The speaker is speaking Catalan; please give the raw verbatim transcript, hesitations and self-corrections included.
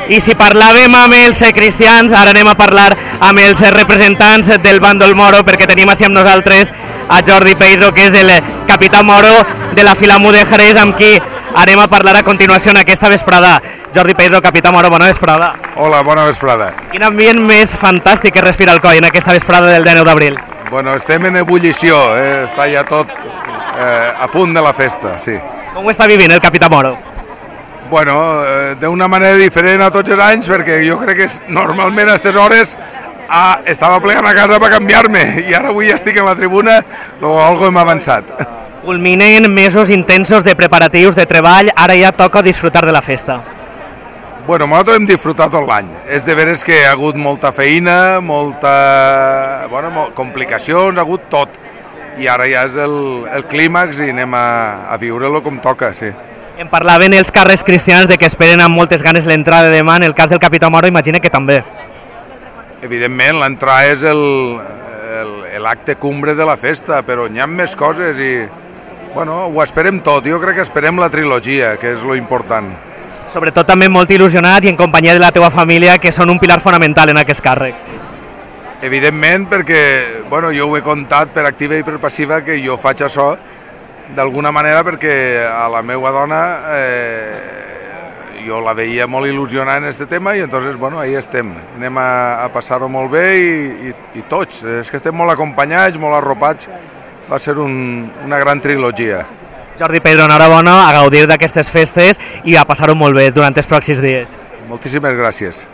I si parlàvem amb els cristians, ara anem a parlar amb els representants del bàndol moro, perquè tenim així amb nosaltres a Jordi Peiró, que és el capità moro de la Filamú de Jerez, amb qui anem a parlar a continuació en aquesta vesprada. Jordi Peiró, capità moro, bona vesprada. Hola, bona vesprada. Quin ambient més fantàstic que respira el coll en aquesta vesprada del dinou d'abril. Bueno, estem en ebullició, eh? Està ja tot eh, a punt de la festa, sí. Com ho està vivint el capità moro? Bueno, eh, d'una manera diferent a tots els anys, perquè jo crec que és, normalment a aquestes hores ah, estava plegant a casa per canviar-me i ara avui ja estic en la tribuna, o algo hem avançat. Culminen mesos intensos de preparatius, de treball, ara ja toca disfrutar de la festa. Bueno, nosaltres hem disfrutat tot l'any. És de veres que ha hagut molta feina, molta... bueno, complicacions, ha hagut tot. I ara ja és el, el clímax i anem a, a viure-lo com toca, sí. Em parlaven els carrers cristians de que esperen amb moltes ganes l'entrada de demà. En el cas del capità moro, imagina que també. Evidentment, l'entrada és l'acte cumbre de la festa, però n'hi ha més coses i bueno, ho esperem tot. Jo crec que esperem la trilogia, que és lo important. Sobretot també molt il·lusionat i en companyia de la teva família, que són un pilar fonamental en aquest càrrec. Evidentment, perquè bueno, jo ho he contat per activa i per passiva que jo faig això d'alguna manera perquè a la meva dona eh, jo la veia molt il·lusionant en aquest tema i entonces, bueno, ahí estem. Anem a, a passar-ho molt bé i, i, i tots. És que estem molt acompanyats, molt arropats. Va ser un, una gran trilogia. Jordi Peiró, enhorabona, a gaudir d'aquestes festes i a passar-ho molt bé durant els pròxims dies. Moltíssimes gràcies.